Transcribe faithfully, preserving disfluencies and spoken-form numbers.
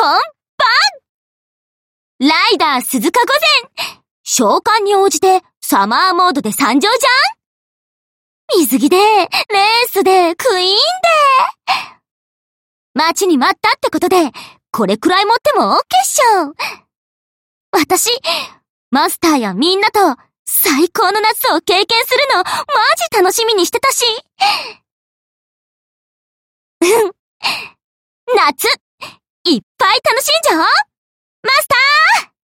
番ライダー鈴鹿御前召喚に応じてサマーモードで参上じゃん。水着で、レースで、クイーンで。待ちに待ったってことで、これくらい持っても OK っしょ。私、マスターやみんなと最高の夏を経験するの、マジ楽しみにしてたし。うん。夏、いっぱい楽しんじゃおう。マスター